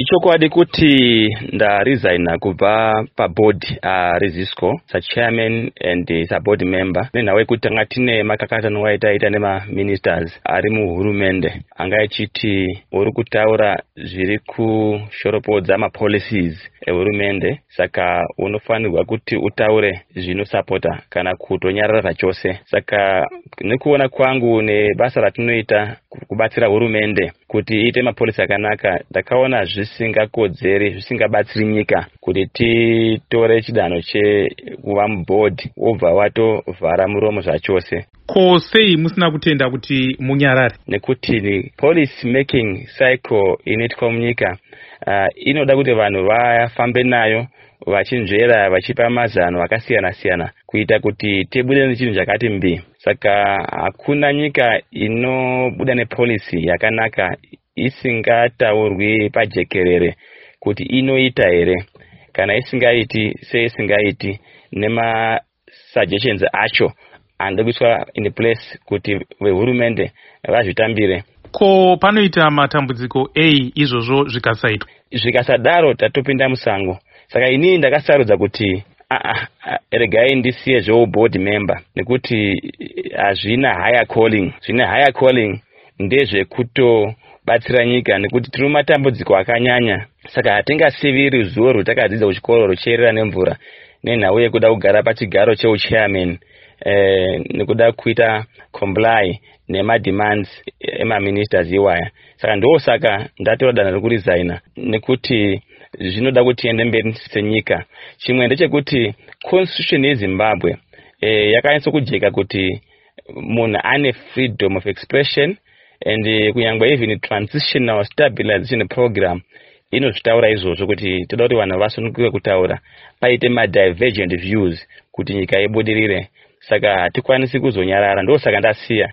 Ichokwadi kuti ndaresigna kubva paboard reZisco chairman and board member nenhau kuti tanga tine makakatano waitaita nemaministers ari muhurumende anga achiti uri kutaura zviri kushoropodza mapolicies ehurumende, saka unofanirwa kuti utaure zvinosapota kana kutonyarara zvachose. Saka nekuona kwangu nebasa ratinoita kubatsira hurumende kuti iite mapolisi akanaka, ndakaona zvisingakodzeri, zvisingabatsiri nyika kuti titore chidanho chekuva muboard wobva watovhara muromo zvachose. Ko sei musina kutenda kuti munyarare? Nekuti ni policy making cycle inoitwa munyika inoda kuti vanhu vafambe nayo vachinzvera vachipa mazano akasiyana siyana kuita kuti tibude nechinhu chakati mbi. Saka hakuna nyika inobuda nepolicy yakanaka isingataurwi pajekerere kuti inoita here, kana isingaiti seisingaiti nema suggestions acho anoda kuiswa in place kuti vehurumende vazvitambire. Ko panoita matambudziko ei izvozvo zvikasaitwa? Zvikasadaro tatopinda musango. Saka ini ndakasarudza kuti regai ndisiye board member nekuti hazvina higher calling. Zvine higher calling ndezvekutobatsira nyika nekuti tiri mumatambudziko akanyanya. Saka hatingasiviri ruzivo rwatakadzidza kuchikoro ruchierera nemvura nenhau yekuda kugara pachigaro cheuchairman nekuda kuita comply nema-demands ema-ministers iwaya. Saka ndosaka ndatora danho rekuresigna nekuti zvinoda kuti tiende mberi senyika. Chimwe ndechekuti constitution yeZimbabwe yakanyatso kujeka kuti munhu ane freedom of expression and kunyangwe even transitional stabilization program inozvitaura izvozvo kuti toda kuti vanhu vasununguke kutaura paite ma-divergent views kuti nyika ibudirire. Saka hatikwanisi kuzonyarara, ndosaka ndasiya.